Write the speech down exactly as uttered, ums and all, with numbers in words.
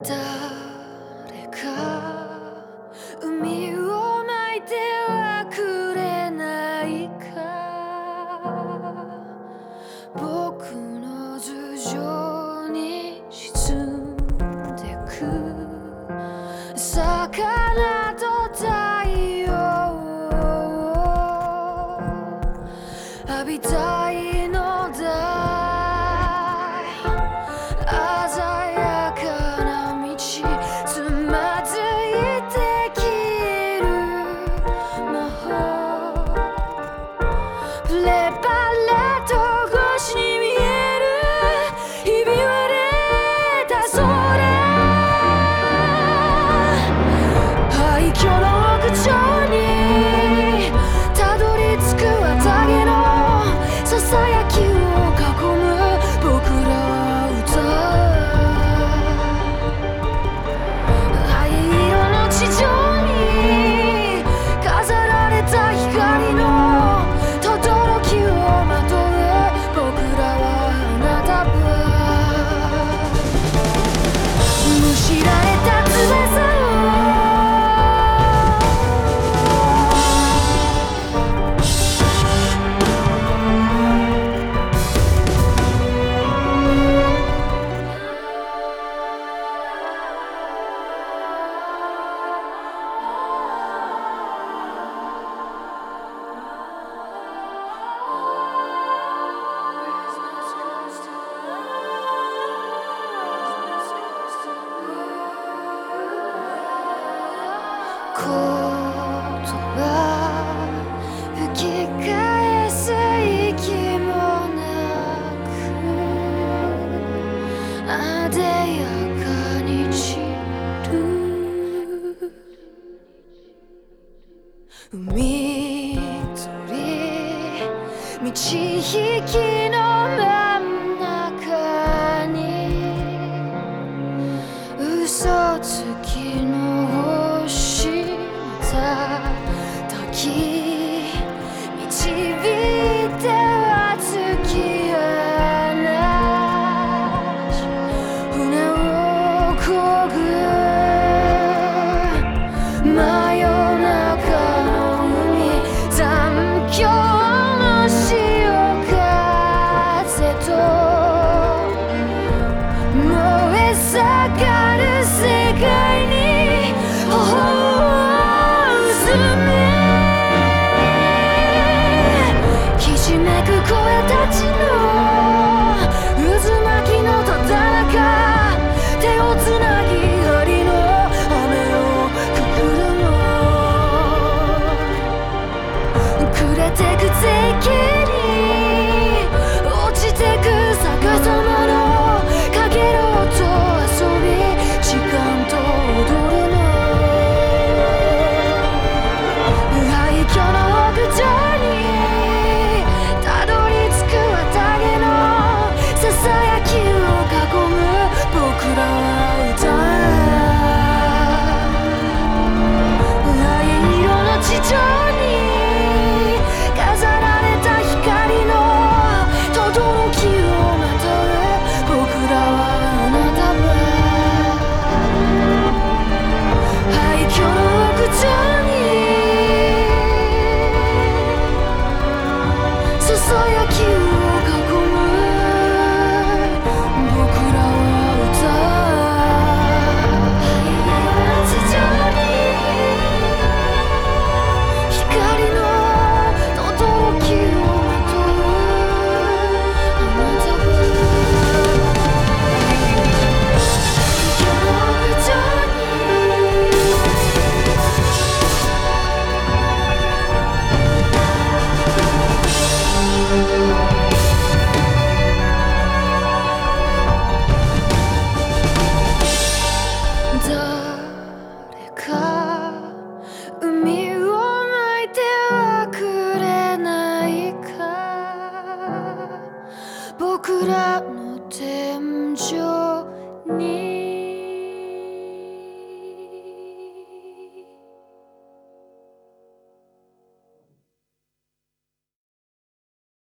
誰か海を巻いてはくれないか、僕の頭上に沈んでく魚と太陽を浴びたいのだ。言葉吹き返す息もなく、あでやかに散る海鳥満ち引きの真ん中に嘘つきの時導いては突き放し船を漕ぐ真夜中の海、残響の潮風と燃え盛る世界にきしめく声たちの渦巻きのただ中、手をつなぎ針の雨をくくるの、暮れてく絶景に落ちてく逆さまのかげろうと遊び時間と踊るの、廃墟の屋上にたどり着く綿毛のささやきを囲む僕らは歌う、灰色の地上に飾られた光の轟きをまとう僕らは花束、廃墟の屋上にささやきを囲む僕らは歌う、地上に光の轟きをまとう花束、廃墟の屋上に誰か海を巻いてはくれないか、僕らの天井に